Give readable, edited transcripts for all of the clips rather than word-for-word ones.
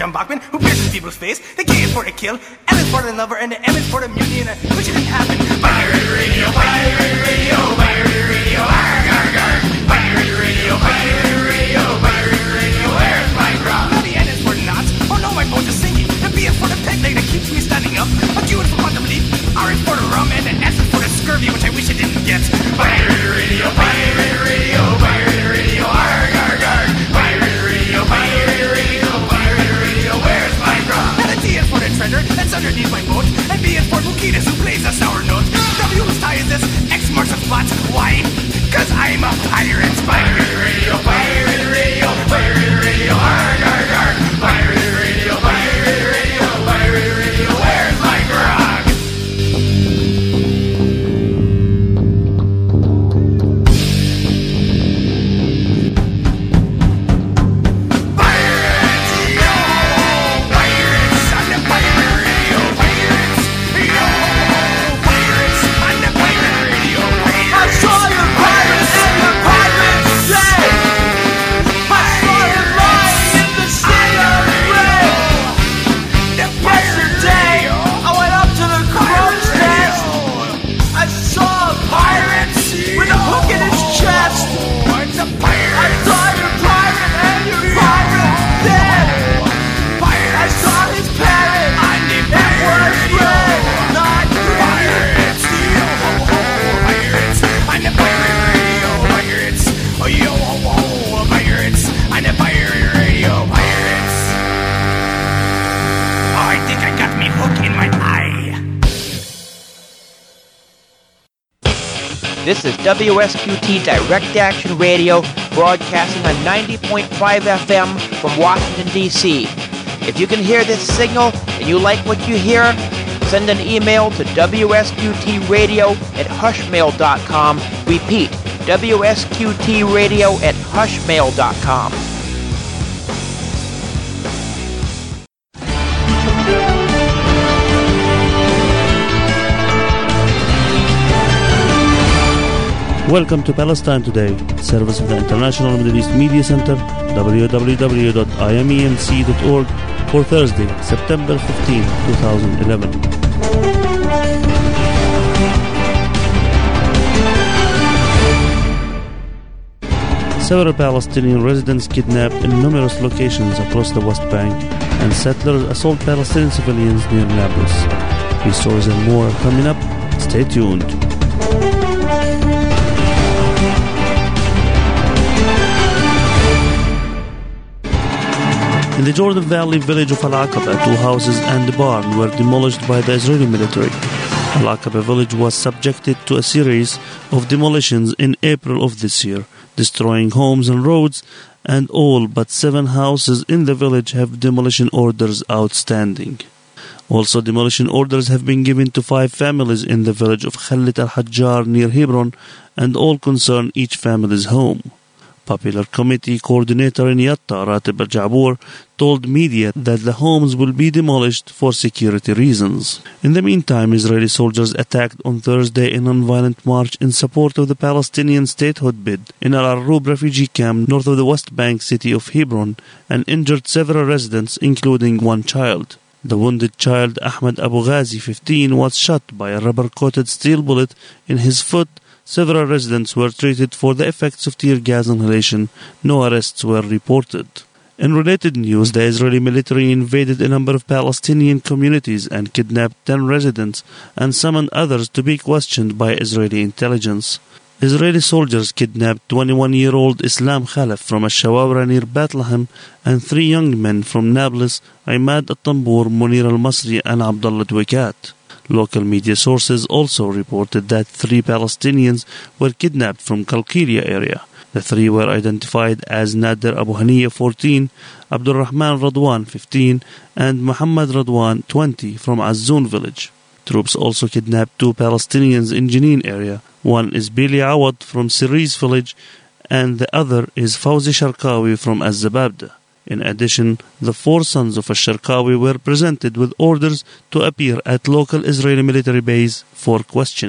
John Bachman, who pierces people's face. The K is for the kill, L is for the lover, and the M is for the mutiny, and which didn't happen. Pirate radio, pirate radio, pirate radio, arg, arg, arg. Pirate radio, pirate radio, pirate radio, where's my grog? Now the N is for the knots, oh no, my boat is sinking. The B is for the peg leg that keeps me standing up. A Q is for quantum leap, R is for the rum, and the S is for the scurvy, which I wish I didn't get. Pirate radio, pirate radio, pirate radio, arg, arg, arg. Pirate radio, pirate radio, pirate radio, where's my grog? And the T is for the treasure that's underneath my boat, and B is for Bukitas, who plays a sour note. W whose tie is this, X marks the spot. Why? Cause I'm a pirate. Pirate radio, pirate radio, pirate radio, arg, arg, arg. Pirate radio, pirate radio, pirate radio, where's my grog? Pirates, yo! Pirates on the pirate radio, pirates, yo! Pirates on the pirate radio, pirates. I saw your pirates and your pirates say, I saw you lying in the sea of red. Yesterday, I went up to the crow's nest. I saw a pirate with a hook in his chest. It's a pirate. I saw your pirate and your pirate dead. I saw his parrot. It was red, not green. Pirates, yo ho ho, pirates. I'm the pirate radio, pirates. Oh yo ho ho, pirates. I'm the pirate radio, pirates. Oh, I think I got me hook in my eye. This is WSQT Direct Action Radio, broadcasting on 90.5 FM from Washington, D.C. If you can hear this signal and you like what you hear, send an email to WSQTradio@hushmail.com. Repeat, WSQTradio@hushmail.com. Welcome to Palestine Today, service of the International Middle East Media Center, www.imemc.org, for Thursday, September 15, 2011. Several Palestinian residents kidnapped in numerous locations across the West Bank, and settlers assault Palestinian civilians near Nablus. These stories and more are coming up. Stay tuned. In the Jordan Valley village of Al-Aqaba, 2 houses and a barn were demolished by the Israeli military. Al-Aqaba village was subjected to a series of demolitions in April of this year, destroying homes and roads, and all but 7 houses in the village have demolition orders outstanding. Also, demolition orders have been given to 5 families in the village of Khalid al-Hajjar near Hebron, and all concern each family's home. Popular Committee Coordinator in Yatta, Ratib al-Jabour, told media that the homes will be demolished for security reasons. In the meantime, Israeli soldiers attacked on Thursday a non-violent march in support of the Palestinian statehood bid in Al-Arub refugee camp north of the West Bank city of Hebron, and injured several residents, including 1 child. The wounded child, Ahmed Abu Ghazi, 15, was shot by a rubber-coated steel bullet in his foot. Several residents were treated for the effects of tear gas inhalation. No arrests were reported. In related news, the Israeli military invaded a number of Palestinian communities and kidnapped 10 residents and summoned others to be questioned by Israeli intelligence. Israeli soldiers kidnapped 21-year-old Islam Khalaf from Al-Shawawra near Bethlehem and 3 young men from Nablus, Imad al-Tambur, Munir al-Masri, and Abdullah Dwekat. Local media sources also reported that 3 Palestinians were kidnapped from Kalkilia area. The 3 were identified as Nader Abu Haniya, 14, Abdul Rahman Radwan, 15, and Muhammad Radwan, 20, from Azzoun village. Troops also kidnapped 2 Palestinians in Jenin area. One is Bili Awad from Siriz village, and the other is Fawzi Sharkawi from Az-Zababda. In addition, the 4 sons of Al-Sharkawi were presented with orders to appear at local Israeli military base for questioning.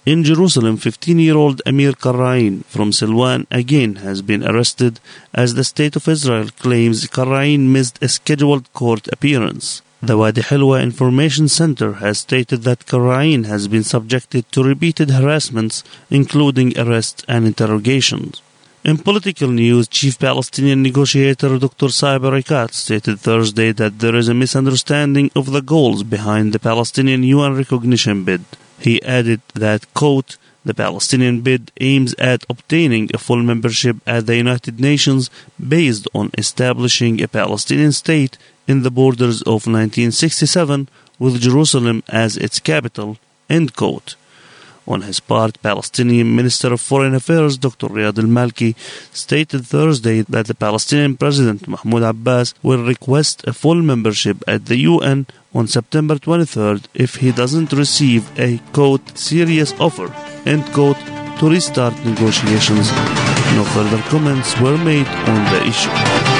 In Jerusalem, 15-year-old Amir Karrain from Silwan again has been arrested as the State of Israel claims Karrain missed a scheduled court appearance. The Wadi Hilwa Information Center has stated that Karrain has been subjected to repeated harassments, including arrests and interrogations. In political news, Chief Palestinian Negotiator Dr. Saeb Erekat stated Thursday that there is a misunderstanding of the goals behind the Palestinian UN recognition bid. He added that, quote, the Palestinian bid aims at obtaining a full membership at the United Nations based on establishing a Palestinian state in the borders of 1967 with Jerusalem as its capital, end quote. On his part, Palestinian Minister of Foreign Affairs Dr. Riyad al-Malki stated Thursday that the Palestinian President Mahmoud Abbas will request a full membership at the UN on September 23rd if he doesn't receive a, quote, serious offer, end quote, to restart negotiations. No further comments were made on the issue.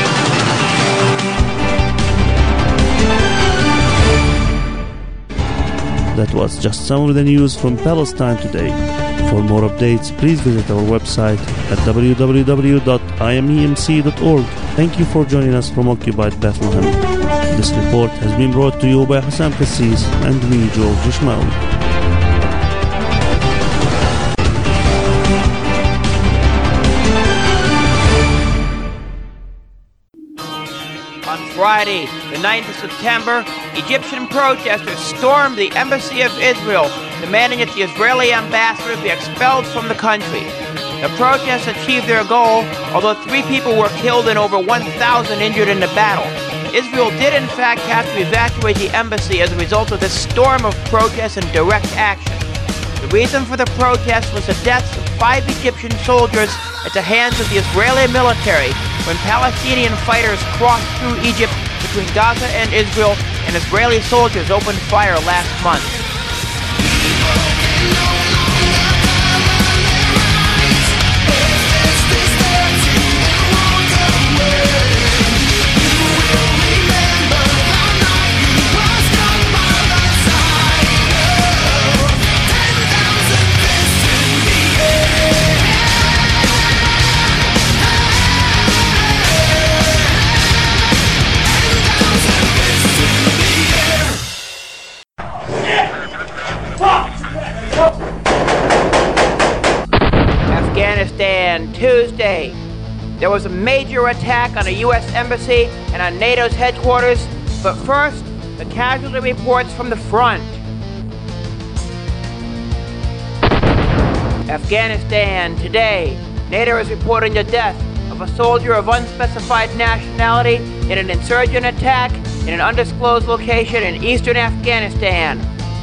That was just some of the news from Palestine today. For more updates, please visit our website at www.imemc.org. Thank you for joining us from Occupied Bethlehem. This report has been brought to you by Hassan Kassis and me, George Ishmael. Friday, the 9th of September, Egyptian protesters stormed the embassy of Israel, demanding that the Israeli ambassador be expelled from the country. The protests achieved their goal, although 3 people were killed and over 1,000 injured in the battle. Israel did in fact have to evacuate the embassy as a result of this storm of protests and direct action. The reason for the protest was the deaths of 5 Egyptian soldiers at the hands of the Israeli military when Palestinian fighters crossed through Egypt between Gaza and Israel, and Israeli soldiers opened fire last month. Tuesday, there was a major attack on a U.S. embassy and on NATO's headquarters, but first, the casualty reports from the front. Afghanistan, today, NATO is reporting the death of a soldier of unspecified nationality in an insurgent attack in an undisclosed location in eastern Afghanistan.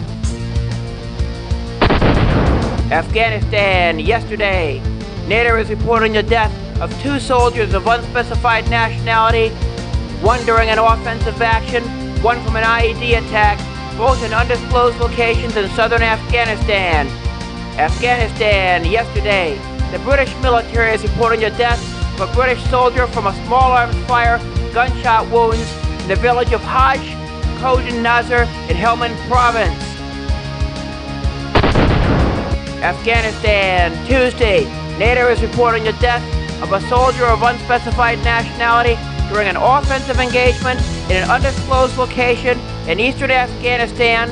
Afghanistan, yesterday, NATO is reporting the death of 2 soldiers of unspecified nationality, one during an offensive action, one from an IED attack, both in undisclosed locations in southern Afghanistan. Afghanistan, yesterday, the British military is reporting the death of a British soldier from a small arms fire, gunshot wounds in the village of Hajj, Khojan Nazar in Helmand Province. Afghanistan, Tuesday, NATO is reporting the death of a soldier of unspecified nationality during an offensive engagement in an undisclosed location in eastern Afghanistan.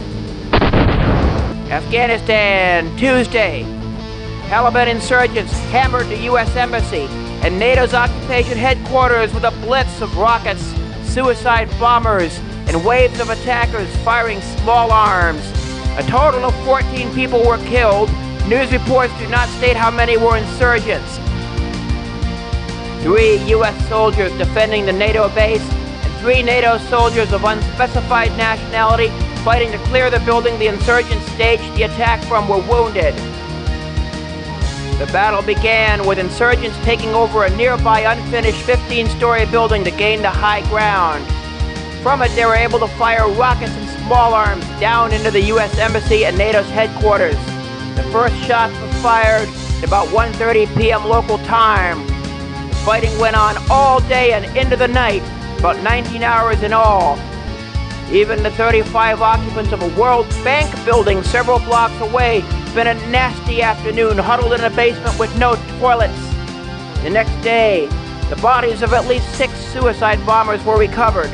Afghanistan, Tuesday. Taliban insurgents hammered the U.S. Embassy and NATO's occupation headquarters with a blitz of rockets, suicide bombers, and waves of attackers firing small arms. A total of 14 people were killed. News reports do not state how many were insurgents. 3 U.S. soldiers defending the NATO base and 3 NATO soldiers of unspecified nationality fighting to clear the building the insurgents staged the attack from were wounded. The battle began with insurgents taking over a nearby unfinished 15-story building to gain the high ground. From it, they were able to fire rockets and small arms down into the U.S. Embassy and NATO's headquarters. The first shots were fired at about 1:30 p.m. local time. The fighting went on all day and into the night, about 19 hours in all. Even the 35 occupants of a World Bank building several blocks away spent a nasty afternoon huddled in a basement with no toilets. The next day, the bodies of at least 6 suicide bombers were recovered.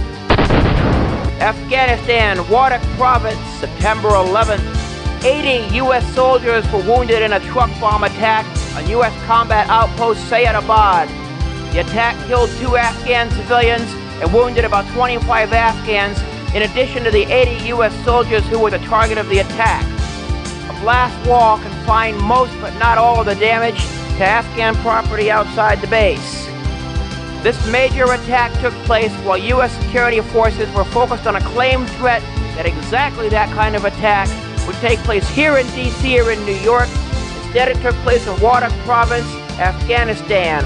Afghanistan, Wardak Province, September 11th. 80 U.S. soldiers were wounded in a truck bomb attack on U.S. combat outpost Sayedabad. The attack killed 2 Afghan civilians and wounded about 25 Afghans, in addition to the 80 U.S. soldiers who were the target of the attack. A blast wall confined most but not all of the damage to Afghan property outside the base. This major attack took place while U.S. security forces were focused on a claimed threat that exactly that kind of attack would take place here in D.C. or in New York. Instead, it took place in Wardak Province, Afghanistan.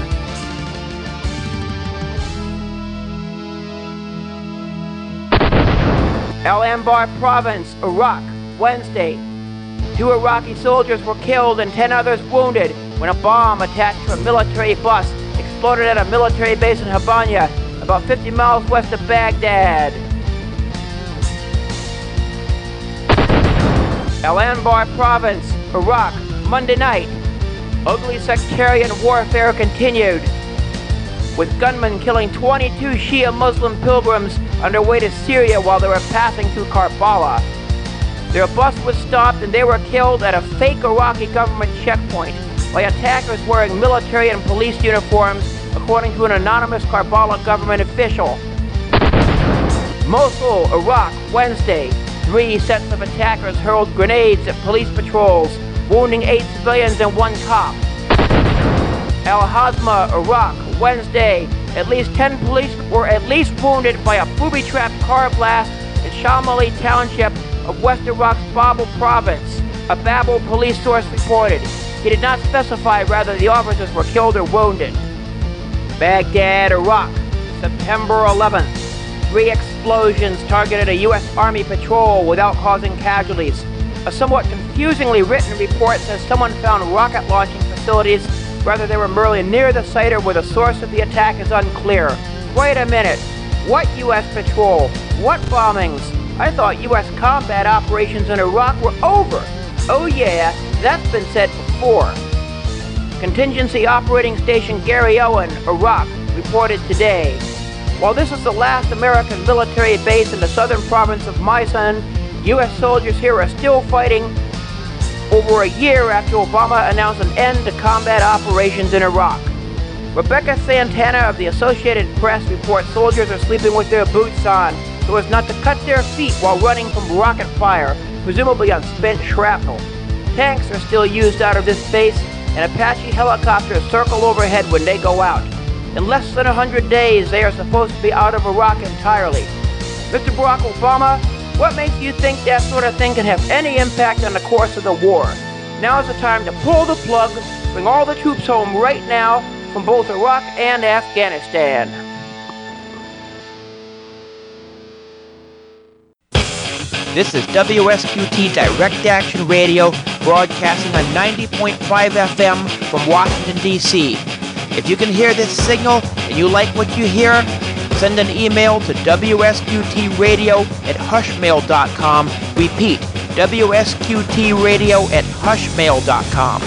Al Anbar Province, Iraq, Wednesday. 2 Iraqi soldiers were killed and 10 others wounded when a bomb attached to a military bus exploded at a military base in Habanya, about 50 miles west of Baghdad. Al Anbar Province, Iraq, Monday night. Ugly sectarian warfare continued, with gunmen killing 22 Shia Muslim pilgrims on their way to Syria while they were passing through Karbala. Their bus was stopped and they were killed at a fake Iraqi government checkpoint by attackers wearing military and police uniforms, according to an anonymous Karbala government official. Mosul, Iraq, Wednesday. 3 sets of attackers hurled grenades at police patrols, wounding 8 civilians and 1 cop. Al-Hazma, Iraq, Wednesday. At least 10 police were at least wounded by a booby-trapped car blast in Shamali Township of West Iraq's Babel Province, a Babel police source reported. He did not specify whether the officers were killed or wounded. Baghdad, Iraq, September 11th. 3 explosions targeted a U.S. Army patrol without causing casualties. A somewhat confusingly written report says someone found rocket launching facilities, whether they were merely near the site or where the source of the attack is unclear. Wait a minute. What U.S. patrol? What bombings? I thought U.S. combat operations in Iraq were over. Oh yeah, that's been said before. Contingency Operating Station Gary Owen, Iraq, reported today. While this is the last American military base in the southern province of Maysan, U.S. soldiers here are still fighting over a year after Obama announced an end to combat operations in Iraq. Rebecca Santana of the Associated Press reports soldiers are sleeping with their boots on so as not to cut their feet while running from rocket fire, presumably on spent shrapnel. Tanks are still used out of this base, and Apache helicopters circle overhead when they go out. In less than 100 days, they are supposed to be out of Iraq entirely. Mr. Barack Obama, what makes you think that sort of thing can have any impact on the course of the war? Now is the time to pull the plug, bring all the troops home right now from both Iraq and Afghanistan. This is WSQT Direct Action Radio, broadcasting on 90.5 FM from Washington, D.C. If you can hear this signal and you like what you hear, send an email to WSQTradio@hushmail.com. Repeat, WSQTradio@hushmail.com.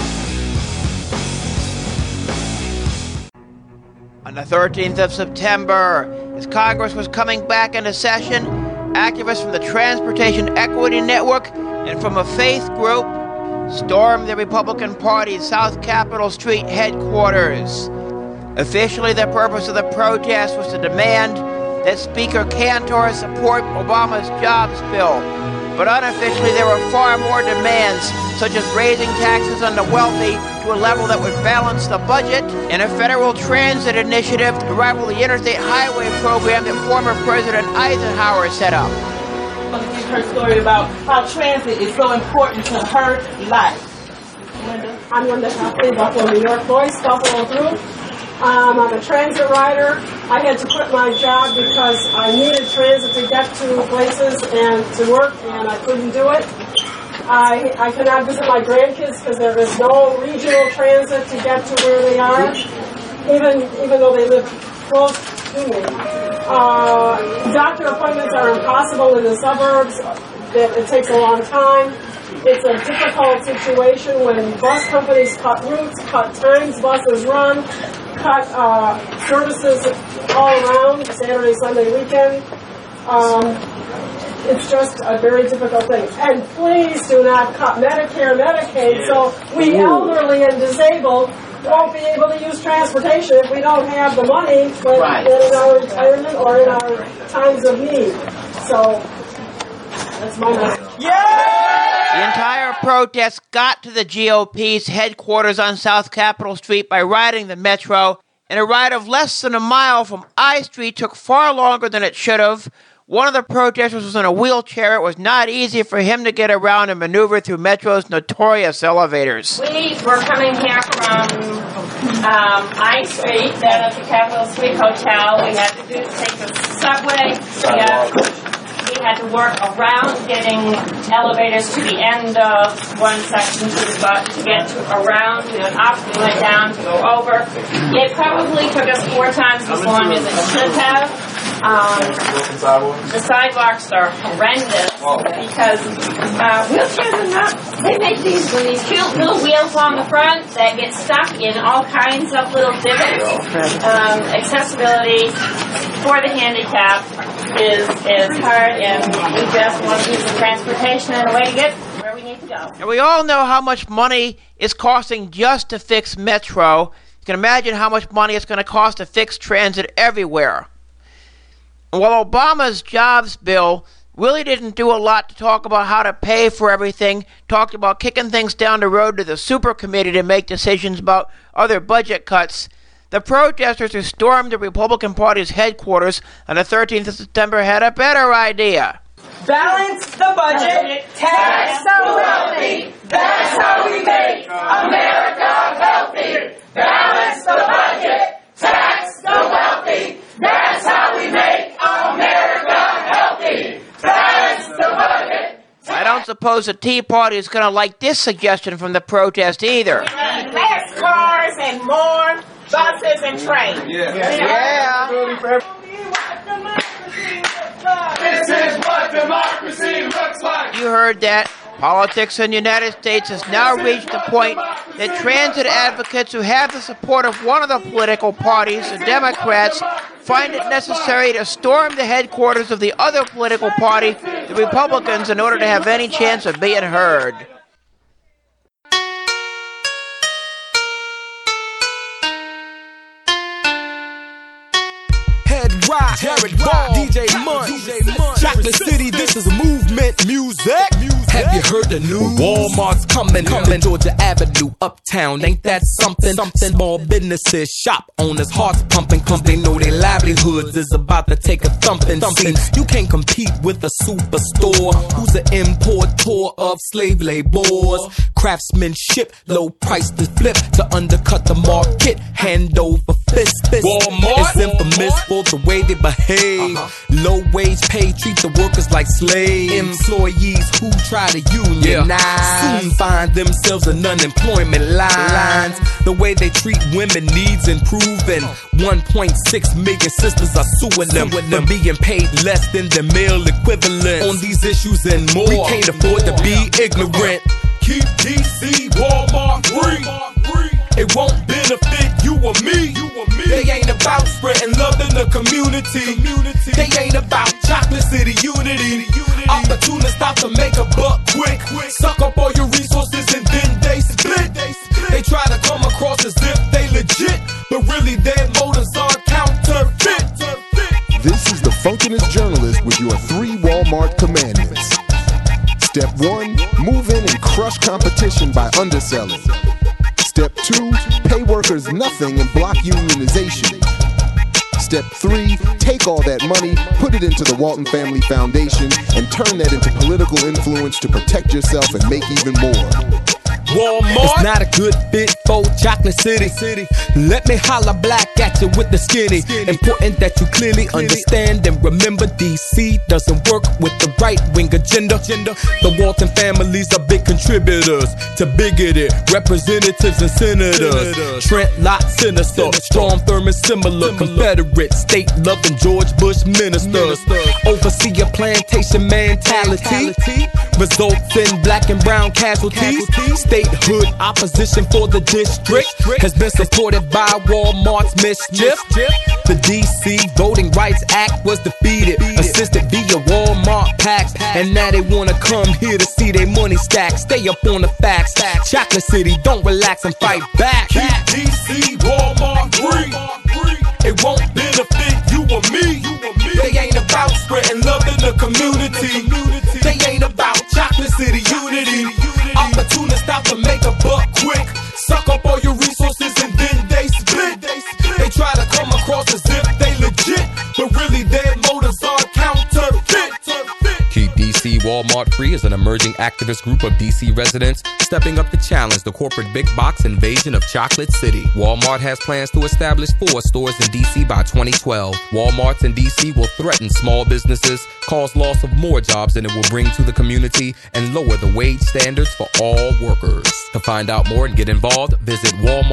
On the 13th of September, as Congress was coming back into session, activists from the Transportation Equity Network and from a faith group stormed the Republican Party's South Capitol Street headquarters. Officially, the purpose of the protest was to demand that Speaker Cantor support Obama's jobs bill. But unofficially, there were far more demands, such as raising taxes on the wealthy to a level that would balance the budget, and a federal transit initiative to rival the interstate highway program that former President Eisenhower set up. I'm going to give her story about how transit is so important to her life. Linda? I'm Linda Huffley, Buffalo, New York voice, Buffalo through. I'm a transit rider. I had to quit my job because I needed transit to get to places and to work, and I couldn't do it. I cannot visit my grandkids because there is no regional transit to get to where they are, even though they live close to me. Doctor appointments are impossible in the suburbs. It takes a long time. It's a difficult situation when bus companies cut routes, cut times buses run, cut services all around, Saturday, Sunday, weekend. It's just a very difficult thing. And please do not cut Medicare, Medicaid, so we elderly and disabled won't be able to use transportation if we don't have the money in our retirement or in our times of need. So that's my message. The entire protest got to the GOP's headquarters on South Capitol Street by riding the Metro, and a ride of less than a mile from I Street took far longer than it should have. One of the protesters was in a wheelchair. It was not easy for him to get around and maneuver through Metro's notorious elevators. We were coming here from I Street, down at the Capitol Street Hotel. We had to take the subway. We had to work around getting elevators to the end of one section to get around. We went up, we went down, to go over. It probably took us 4 times as long as it should have. The sidewalks are horrendous because wheelchairs are not. They make these cute little wheels on the front that get stuck in all kinds of little divots. Accessibility for the handicapped is hard, and we just want to use the transportation and a way to get where we need to go. And we all know how much money is costing just to fix Metro. You can imagine how much money it's going to cost to fix transit everywhere. And while Obama's jobs bill really didn't do a lot to talk about how to pay for everything, talked about kicking things down the road to the super committee to make decisions about other budget cuts, the protesters who stormed the Republican Party's headquarters on the 13th of September had a better idea. Balance the budget, tax the wealthy. That's how we make America healthy. Balance the budget, tax the wealthy. That's how we make America healthy. Balance the budget. I don't suppose the Tea Party is going to like this suggestion from the protest either. Less cars and more buses and trains. This is what democracy looks like. You heard that. Politics in the United States has now reached the point that transit advocates who have the support of one of the political parties, the Democrats, find it necessary to storm the headquarters of the other political party, the Republicans, in order to have any chance of being heard. Jared Ball, DJ Munch, Chocolate City, this is movement music. Have you heard the news? Walmart's coming, Georgia Avenue, uptown. Ain't that something? Small businesses, shop owners, hearts pumping, they know their livelihoods is about to take a thumping. You can't compete with a superstore who's an importer of slave labors. Craftsmanship, low price to flip to undercut the market, hand over fist. Walmart is infamous for the way they behave. Low wage pay, treat the workers like slaves. Employees who try to unionize soon find themselves in unemployment lines. The way they treat women needs improving. 1.6 million sisters are suing them for being paid less than the male equivalent. On these issues and more, we can't afford to be ignorant. Keep DC Walmart free. It won't benefit you or me. They ain't about spreading love in the community. They ain't about Chocolate City unity. Opportunists stop to make a buck quick. Suck up all your resources and then they split. They try to come across as if they legit, but really their motives are counterfeit. This is the Funkinest Journalist with your 3 Walmart commandments. Step 1, move in and crush competition by underselling. Step 2, pay workers nothing and block unionization. Step 3, take all that money, put it into the Walton Family Foundation, and turn that into political influence to protect yourself and make even more. Walmart. It's not a good fit for Chocolate City. Let me holla black at you with the skinny. Important that you clearly understand and remember, DC doesn't work with the right-wing agenda. The Walton families are big contributors to bigoted representatives and senators. Trent Lott, sinister. Strom Thurmond, similar. Confederate, state-loving George Bush ministers. Oversee a plantation mentality results in black and brown casualties. Statehood opposition for the district has been supported by Walmart's mischief. The DC Voting Rights Act was defeated, assisted via Walmart PACs, and now they wanna come here to see their money stack. Stay up on the facts. Chocolate City, don't relax and fight back. Keep DC Walmart free. It won't benefit you or me. They ain't about spreading love in the community. They ain't about Chocolate City unity. Opportunists out to make a buck quick. Suck up all your resources and then they split. They try to come across as if they legit, but really their motives are counterfeit. Keep DC Walmart Free is an emerging activist group of DC residents stepping up to challenge the corporate big box invasion of Chocolate City. Walmart has plans to establish 4 stores in DC by 2012. Walmarts in DC will threaten small businesses, cause loss of more jobs than it will bring to the community, and lower the wage standards for all workers. To find out more and get involved, visit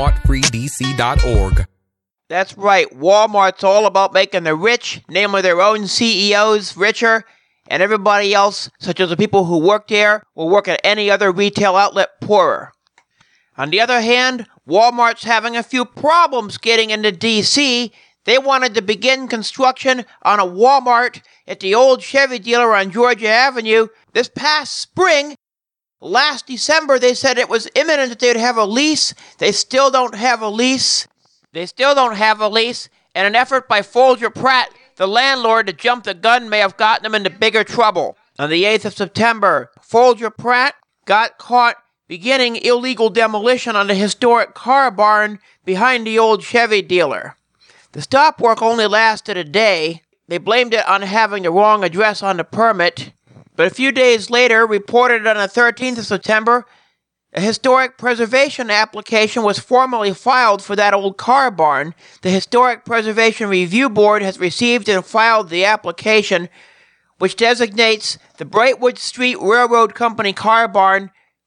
walmartfreedc.org. That's right, Walmart's all about making the rich, namely their own CEOs, richer, and everybody else, such as the people who work there, will work at any other retail outlet poorer. On the other hand, Walmart's having a few problems getting into D.C. They wanted to begin construction on a Walmart at the old Chevy dealer on Georgia Avenue this past spring. Last December, they said it was imminent that they'd have a lease. They still don't have a lease. And an effort by Folger Pratt, the landlord, to jump the gun may have gotten them into bigger trouble. On the 8th of September, Folger Pratt got caught beginning illegal demolition on the historic car barn behind the old Chevy dealer. The stop work only lasted a day. They blamed it on having the wrong address on the permit. But a few days later, reported on the 13th of September, a historic preservation application was formally filed for that old car barn. The Historic Preservation Review Board has received and filed the application, which designates the Brightwood Street Railroad Company car barn,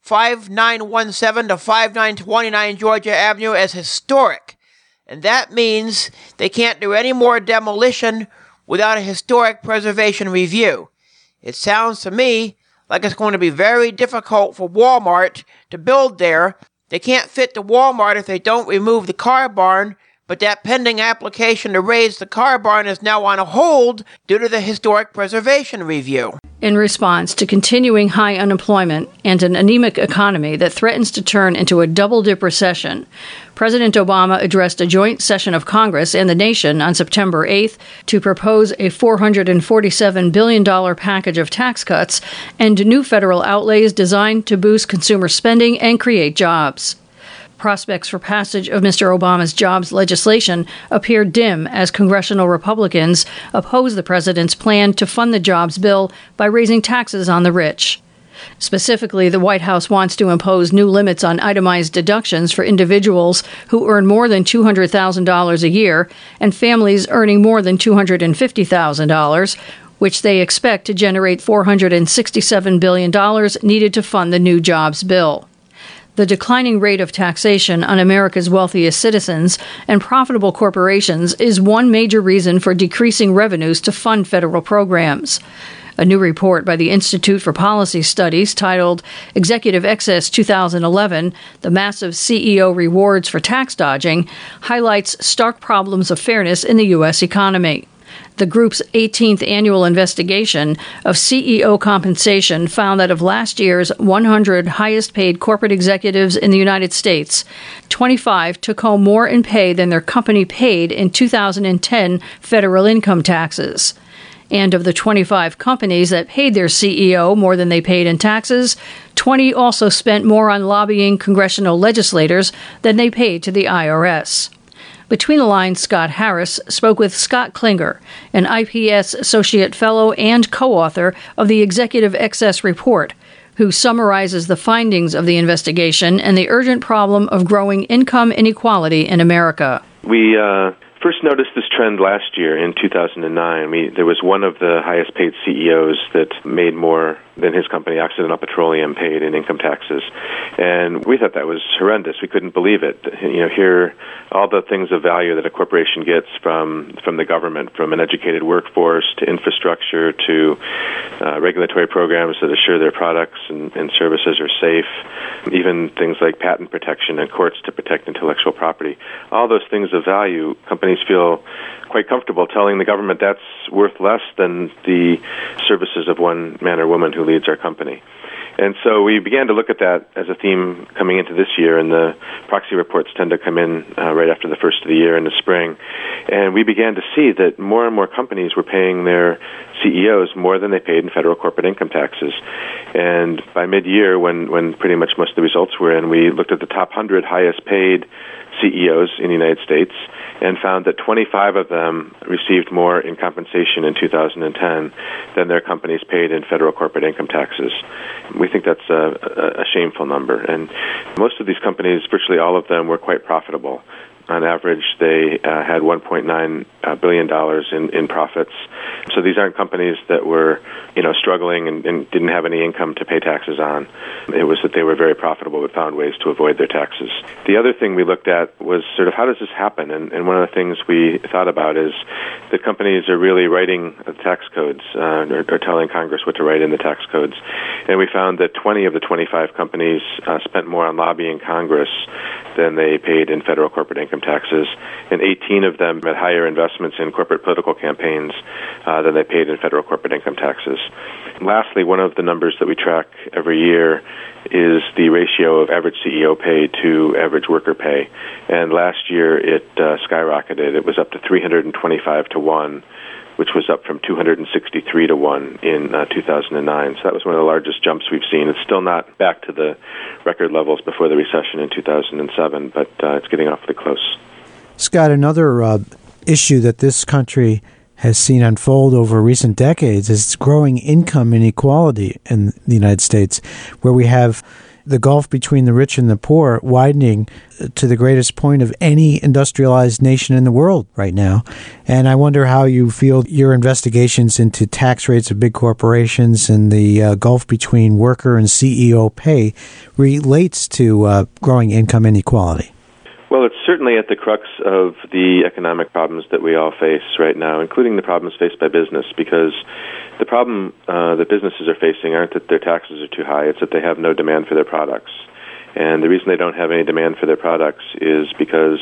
5917 to 5929 Georgia Avenue, as historic. And that means they can't do any more demolition without a historic preservation review. It sounds to me like it's going to be very difficult for Walmart to build there. They can't fit the Walmart if they don't remove the car barn, but that pending application to raise the car barn is now on hold due to the Historic Preservation Review. In response to continuing high unemployment and an anemic economy that threatens to turn into a double-dip recession, President Obama addressed a joint session of Congress and the nation on September 8th to propose a $447 billion package of tax cuts and new federal outlays designed to boost consumer spending and create jobs. Prospects for passage of Mr. Obama's jobs legislation appear dim as congressional Republicans oppose the president's plan to fund the jobs bill by raising taxes on the rich. Specifically, the White House wants to impose new limits on itemized deductions for individuals who earn more than $200,000 a year and families earning more than $250,000, which they expect to generate $467 billion needed to fund the new jobs bill. The declining rate of taxation on America's wealthiest citizens and profitable corporations is one major reason for decreasing revenues to fund federal programs. A new report by the Institute for Policy Studies titled Executive Excess 2011, The Massive CEO Rewards for Tax Dodging, highlights stark problems of fairness in the U.S. economy. The group's 18th annual investigation of CEO compensation found that of last year's 100 highest-paid corporate executives in the United States, 25 took home more in pay than their company paid in 2010 federal income taxes. And of the 25 companies that paid their CEO more than they paid in taxes, 20 also spent more on lobbying congressional legislators than they paid to the IRS. Between the Lines, Scott Harris spoke with Scott Klinger, an IPS Associate Fellow and co-author of the Executive Excess Report, who summarizes the findings of the investigation and the urgent problem of growing income inequality in America. We first noticed this trend last year in 2009. There was one of the highest paid CEOs that made more than his company, Occidental Petroleum, paid in income taxes. And we thought that was horrendous. We couldn't believe it. Here, all the things of value that a corporation gets from the government, from an educated workforce to infrastructure to regulatory programs that assure their products and services are safe, even things like patent protection and courts to protect intellectual property. All those things of value, companies feel quite comfortable telling the government that's worth less than the services of one man or woman who leads our company. And so we began to look at that as a theme coming into this year, and the proxy reports tend to come in right after the first of the year in the spring. And we began to see that more and more companies were paying their CEOs more than they paid in federal corporate income taxes. And by mid-year, when pretty much most of the results were in, we looked at the top 100 highest paid CEOs in the United States and found that 25 of them received more in compensation in 2010 than their companies paid in federal corporate income taxes. We think that's a shameful number. And most of these companies, virtually all of them, were quite profitable. On average, they had $1.9 billion in profits. So these aren't companies that were, struggling and didn't have any income to pay taxes on. It was that they were very profitable but found ways to avoid their taxes. The other thing we looked at was sort of how does this happen? And one of the things we thought about is that companies are really writing the tax codes or telling Congress what to write in the tax codes. And we found that 20 of the 25 companies spent more on lobbying Congress than they paid in federal corporate income taxes, and 18 of them had higher investments in corporate political campaigns than they paid in federal corporate income taxes. And lastly, one of the numbers that we track every year is the ratio of average CEO pay to average worker pay. And last year it skyrocketed. It was up to 325 to 1, which was up from 263 to 1 in 2009. So that was one of the largest jumps we've seen. It's still not back to the record levels before the recession in 2007, but it's getting awfully close. Scott, another issue that this country has seen unfold over recent decades is growing income inequality in the United States, where we have the gulf between the rich and the poor widening to the greatest point of any industrialized nation in the world right now. And I wonder how you feel your investigations into tax rates of big corporations and the gulf between worker and CEO pay relates to growing income inequality. Well, it's certainly at the crux of the economic problems that we all face right now, including the problems faced by business, because the problem that businesses are facing aren't that their taxes are too high, it's that they have no demand for their products. And the reason they don't have any demand for their products is because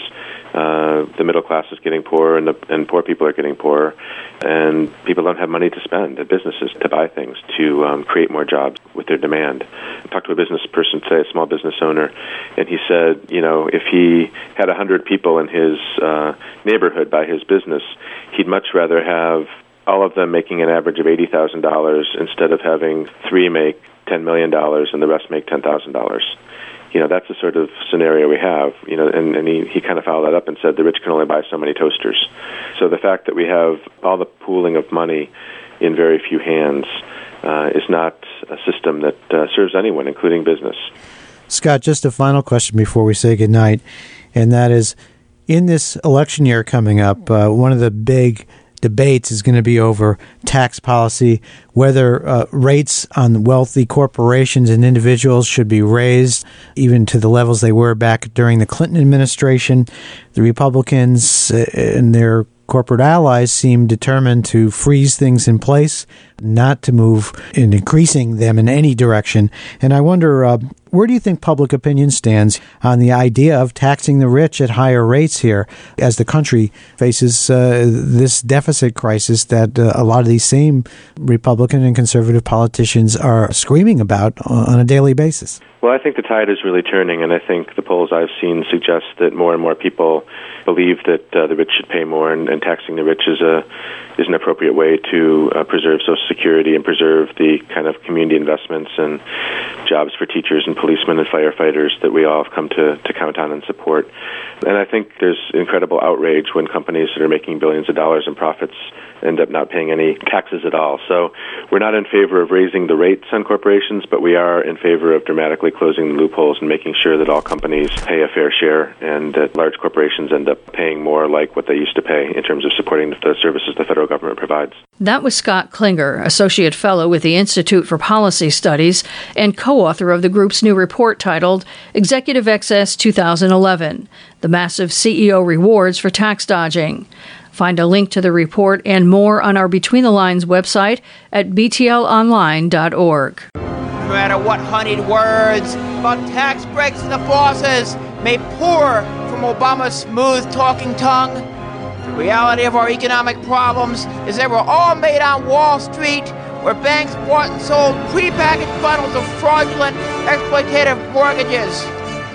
the middle class is getting poorer and poor people are getting poorer, and people don't have money to spend at businesses to buy things, to create more jobs with their demand. I talked to a business person today, a small business owner, and he said, if he had 100 people in his neighborhood buy his business, he'd much rather have all of them making an average of $80,000 instead of having 3 make $10 million and the rest make $10,000. That's the sort of scenario we have, and he kind of followed that up and said the rich can only buy so many toasters. So the fact that we have all the pooling of money in very few hands is not a system that serves anyone, including business. Scott, just a final question before we say goodnight, and that is, in this election year coming up, one of the big debates is going to be over tax policy, whether rates on wealthy corporations and individuals should be raised even to the levels they were back during the Clinton administration. The Republicans and their corporate allies seem determined to freeze things in place, not to move in increasing them in any direction. And I wonder, where do you think public opinion stands on the idea of taxing the rich at higher rates here as the country faces this deficit crisis that a lot of these same Republican and conservative politicians are screaming about on a daily basis? Well, I think the tide is really turning, and I think the polls I've seen suggest that more and more people believe that the rich should pay more, and taxing the rich is an appropriate way to preserve Social security and preserve the kind of community investments and jobs for teachers and policemen and firefighters that we all have come to count on and support. And I think there's incredible outrage when companies that are making billions of dollars in profits end up not paying any taxes at all. So we're not in favor of raising the rates on corporations, but we are in favor of dramatically closing the loopholes and making sure that all companies pay a fair share and that large corporations end up paying more like what they used to pay in terms of supporting the services the federal government provides. That was Scott Klinger, Associate Fellow with the Institute for Policy Studies and co-author of the group's new report titled Executive Excess 2011, The Massive CEO Rewards for Tax Dodging. Find a link to the report and more on our Between the Lines website at btlonline.org. No matter what honeyed words about tax breaks and the bosses may pour from Obama's smooth-talking tongue, the reality of our economic problems is they were all made on Wall Street, where banks bought and sold prepackaged bundles of fraudulent, exploitative mortgages.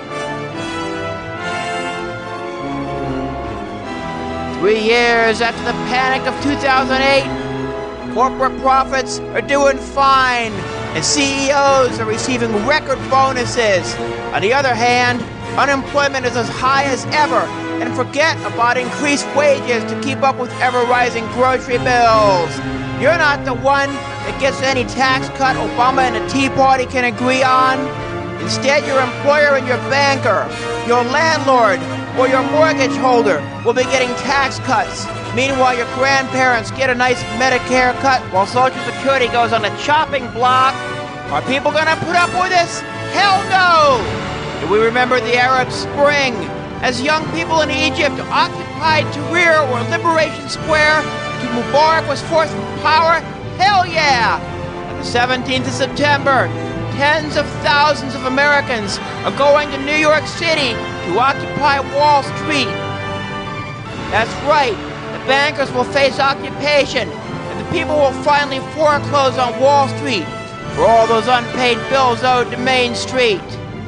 Three years after the panic of 2008, corporate profits are doing fine, and CEOs are receiving record bonuses. On the other hand, unemployment is as high as ever, and forget about increased wages to keep up with ever-rising grocery bills. You're not the one that gets any tax cut Obama and the Tea Party can agree on. Instead, your employer and your banker, your landlord, or your mortgage holder will be getting tax cuts. Meanwhile, your grandparents get a nice Medicare cut while Social Security goes on the chopping block. Are people going to put up with this? Hell no! Do we remember the Arab Spring? As young people in Egypt occupied Tahrir or Liberation Square until Mubarak was forced from power? Hell yeah! On the 17th of September, tens of thousands of Americans are going to New York City to occupy Wall Street. That's right, the bankers will face occupation, and the people will finally foreclose on Wall Street for all those unpaid bills owed to Main Street.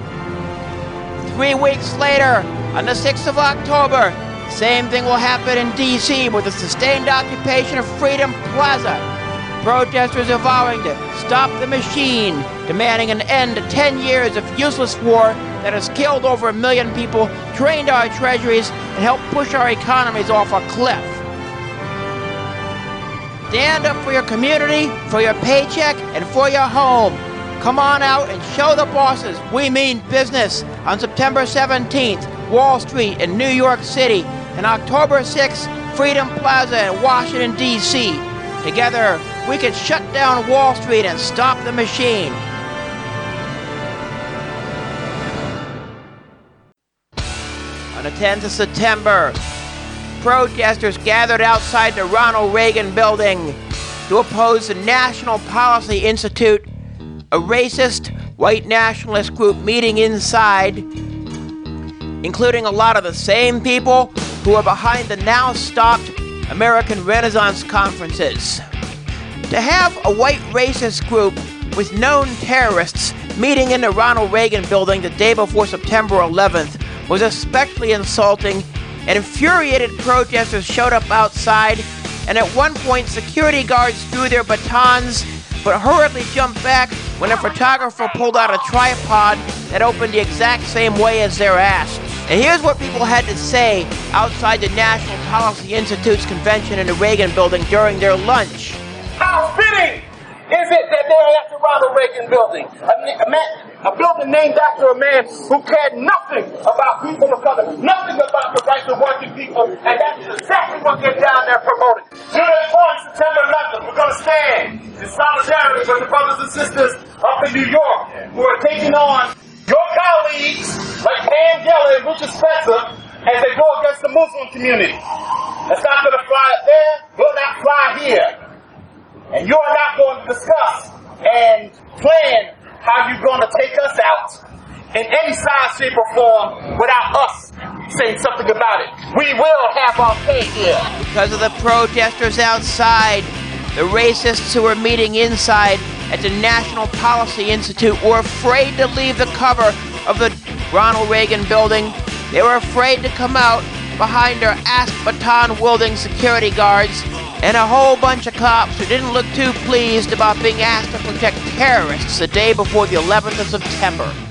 3 weeks later, on the 6th of October, the same thing will happen in D.C. with the sustained occupation of Freedom Plaza. Protesters are vowing to stop the machine, demanding an end to 10 years of useless war that has killed over 1 million people, drained our treasuries, and helped push our economies off a cliff. Stand up for your community, for your paycheck, and for your home. Come on out and show the bosses we mean business on September 17th, Wall Street in New York City, and October 6th, Freedom Plaza in Washington, D.C. Together, we can shut down Wall Street and stop the machine. On the 10th of September, protesters gathered outside the Ronald Reagan building to oppose the National Policy Institute, a racist, white nationalist group meeting inside, including a lot of the same people who are behind the now-stopped American Renaissance conferences. To have a white racist group with known terrorists meeting in the Ronald Reagan building the day before September 11th was especially insulting, and infuriated protesters showed up outside, and at one point security guards drew their batons but hurriedly jumped back when a photographer pulled out a tripod that opened the exact same way as their ass. And here's what people had to say outside the National Policy Institute's convention in the Reagan building during their lunch. How fitting is it that they're at the Ronald Reagan building? A building named after a man who cared nothing about people of color, nothing about the rights of working people, and that's exactly what they're down there promoting. June 4th, September 11th, we're going to stand in solidarity with the brothers and sisters up in New York who are taking on your colleagues like Dan Geller and Richard Spencer as they go against the Muslim community. It's not going to fly up there, will not fly here. And you're not going to discuss and plan how you're going to take us out in any size, shape, or form without us saying something about it. We will have our pay here. Because of the protesters outside, the racists who were meeting inside at the National Policy Institute were afraid to leave the cover of the Ronald Reagan building. They were afraid to come out behind their ass baton-wielding security guards. and a whole bunch of cops who didn't look too pleased about being asked to protect terrorists the day before the 11th of September.